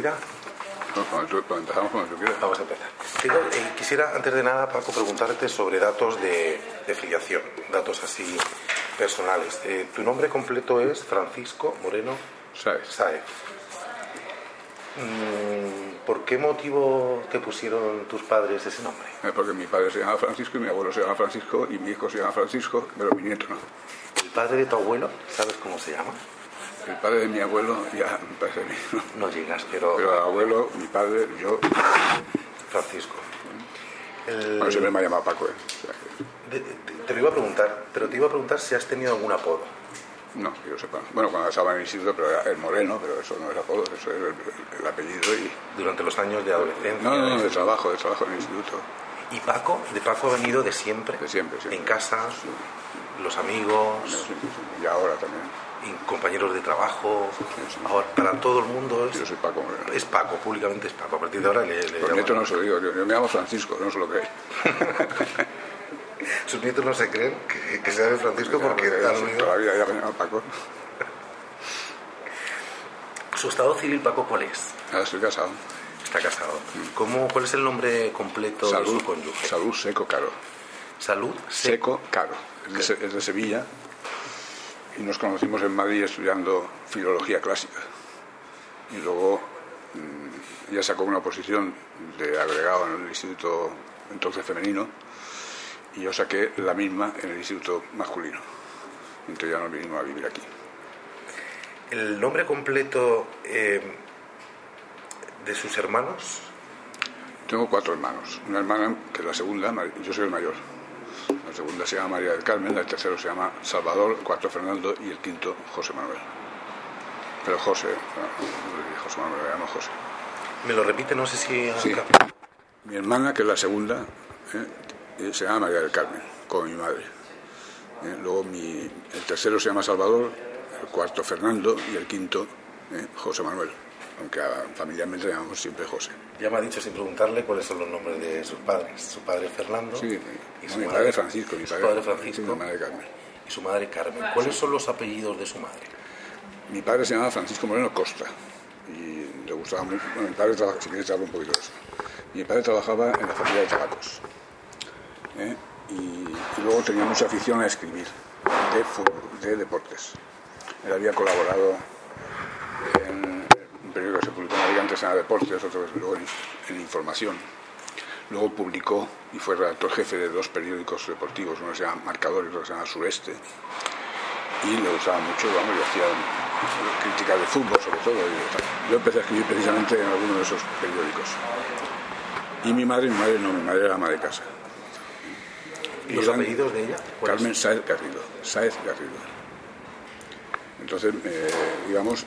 ya? No, cuando empezamos cuando tú quieras. Vamos a empezar. Quisiera, antes de nada, Paco, preguntarte sobre datos de filiación, datos así personales. Tu nombre completo es Francisco Moreno Sáez. ¿Por qué motivo te pusieron tus padres ese nombre? Porque mi padre se llama Francisco y mi abuelo se llama Francisco y mi hijo se llama Francisco, pero mi nieto no. ¿El padre de tu abuelo, sabes cómo se llama? El padre de mi abuelo ya me parece a mí, ¿no? No llegas, pero... Pero el abuelo, mi padre, yo... Francisco. Bueno, siempre me ha llamado Paco, ¿eh? O sea que... Te lo iba a preguntar, pero te iba a preguntar si has tenido algún apodo. No, que yo sepa. Bueno, cuando estaba en el instituto, pero era el Moreno, pero eso no es apodo, eso es el apellido y... Durante los años de adolescencia... No, de trabajo en el instituto. ¿Y Paco? ¿De Paco ha venido de siempre? De siempre. ¿En casa? Sí. ¿Los amigos? Sí. Y ahora también. ¿Y compañeros de trabajo? Sí. Ahora, para todo el mundo es... Yo soy Paco Moreno. Es Paco, públicamente es Paco. A partir de ahora le Los nietos no se lo digo, yo me llamo Francisco, no se lo creéis. Sus nietos no se creen que sea de Francisco porque... Toda la vida ya me llama Paco. ¿Su estado civil, Paco, cuál es? Ahora estoy casado. Está casado. ¿Cuál es el nombre completo de su cónyuge? Salud Seco Caro. ¿Salud? Seco Caro. Es de Sevilla y nos conocimos en Madrid estudiando filología clásica. Y luego ella sacó una oposición de agregado en el instituto entonces femenino y yo saqué la misma en el instituto masculino. Entonces ya nos vinimos a vivir aquí. ¿El nombre completo de sus hermanos? Tengo 4 hermanos. Una hermana que es la segunda, yo soy el mayor. La segunda se llama María del Carmen, el tercero se llama Salvador, el cuarto Fernando y el quinto José Manuel. Pero José Manuel, le llamo José. ¿Me lo repite? No sé si... Sí. Mi hermana, que es la segunda, se llama María del Carmen, como mi madre. Luego el tercero se llama Salvador, el cuarto Fernando y el quinto José Manuel, aunque familiarmente le llamamos siempre José. Ya me ha dicho sin preguntarle cuáles son los nombres de sus padres. Su padre Fernando. Sí, y su mi madre, padre Francisco. Mi padre Francisco. Y mi madre Carmen. Y su madre Carmen. ¿Cuáles son los apellidos de su madre? Mi padre se llamaba Francisco Moreno Costa y le gustaba mucho. Bueno, mi padre si quieres te hablo un poquito de eso. Mi padre trabajaba en la familia de tabacos y luego tenía mucha afición a escribir de fútbol, de deportes. Él había colaborado en un periódico que se publicó en Madrid, antes era Deportes, otro luego en Información. Luego publicó y fue redactor jefe de 2 periódicos deportivos, uno se llama Marcador y otro se llama Sureste. Y le gustaba mucho, y hacía críticas de fútbol sobre todo. Yo empecé a escribir precisamente en alguno de esos periódicos. Y mi madre era ama de casa. ¿Y los apellidos de ella? Carmen Sáez Garrido. Entonces, digamos,